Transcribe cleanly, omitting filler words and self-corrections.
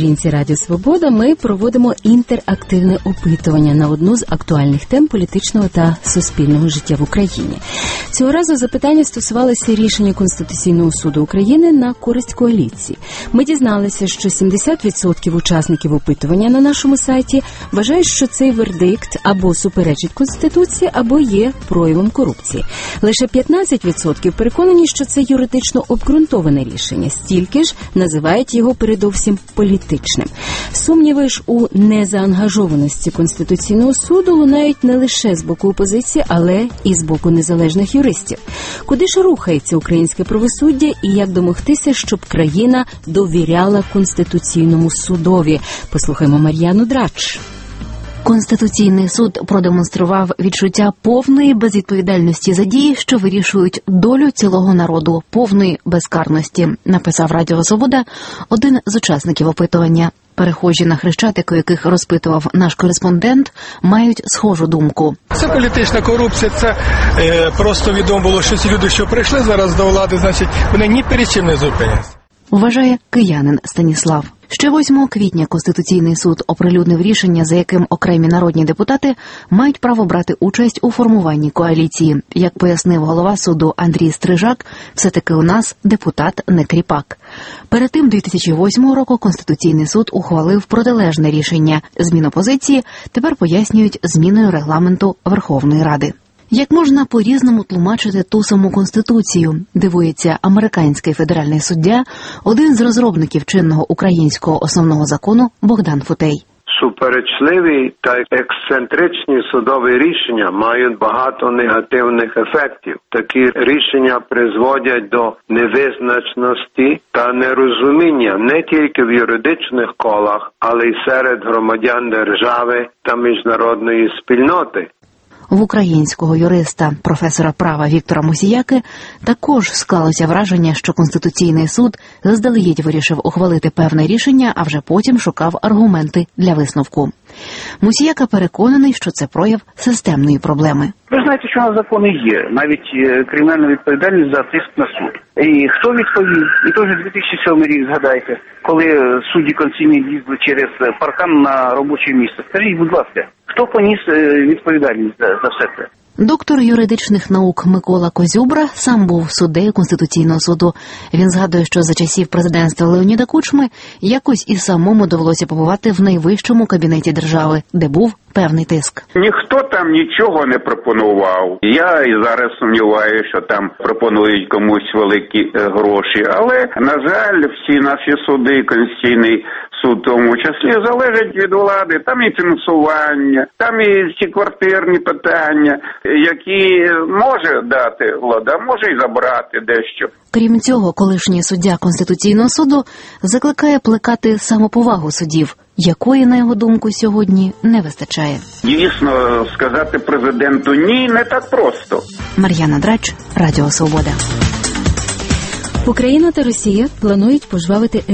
сторінці Радіо Свобода ми проводимо інтерактивне опитування на одну з актуальних тем політичного та суспільного життя в Україні. Цього разу запитання стосувалося рішення Конституційного суду України на користь коаліції. Ми дізналися, що 70% учасників опитування на нашому сайті вважають, що цей вердикт або суперечить Конституції, або є проявом корупції. Лише 15% переконані, що це юридично обґрунтоване рішення, стільки ж називають його передовсім політичним. Сумніви ж у незаангажованості Конституційного суду лунають не лише з боку опозиції, але і з боку незалежних юристів. Куди ж рухається українське правосуддя і як домогтися, щоб країна довіряла Конституційному судові? Послухаймо Мар'яну Драч. Конституційний суд продемонстрував відчуття повної безвідповідальності за дії, що вирішують долю цілого народу, повної безкарності, написав Радіо Свобода один з учасників опитування. Перехожі на Хрещатику, яких розпитував наш кореспондент, мають схожу думку. Це політична корупція, це просто відомо було, що ці люди, що прийшли зараз до влади, значить, вони ні перед чим не зупиняться. Вважає киянин Станіслав. Ще 8 квітня Конституційний суд оприлюднив рішення, за яким окремі народні депутати мають право брати участь у формуванні коаліції. Як пояснив голова суду Андрій Стрижак, все-таки у нас депутат не кріпак. Перед тим 2008 року Конституційний суд ухвалив протилежне рішення. Зміну позиції тепер пояснюють зміною регламенту Верховної Ради. Як можна по-різному тлумачити ту саму Конституцію, дивується американський федеральний суддя, один з розробників чинного українського основного закону Богдан Футей. Суперечливі та ексцентричні судові рішення мають багато негативних ефектів. Такі рішення призводять до невизначеності та нерозуміння не тільки в юридичних колах, але й серед громадян держави та міжнародної спільноти. В українського юриста, професора права Віктора Мусіяки, також склалося враження, що Конституційний суд заздалегідь вирішив ухвалити певне рішення, а вже потім шукав аргументи для висновку. Мусіяка переконаний, що це прояв системної проблеми. Ви знаєте, що на закони є, навіть кримінальна відповідальність за тиск на суд. І хто відповів? І теж 2007 рік, згадайте, коли судді конституційні їздили через паркан на робоче місце. Скажіть, будь ласка, хто поніс відповідальність за все це? Доктор юридичних наук Микола Козюбра сам був суддею Конституційного суду. Він згадує, що за часів президентства Леоніда Кучми якось і самому довелося побувати в найвищому кабінеті держави, де був певний тиск. Ніхто там нічого не пропонував. Я і зараз сумніваюся, що там пропонують комусь великі гроші. Але, на жаль, всі наші суди, Конституційний суд в тому числі, залежать від влади. Там і фінансування, там і ці квартирні питання, які може дати влада, може і забрати дещо. Крім цього, колишній суддя Конституційного суду закликає плекати самоповагу суддів, якої, на його думку, сьогодні не вистачає. Дійсно, сказати президенту «ні» не так просто. Мар'яна Драч, Радіо Свобода. Україна та Росія планують пожвавити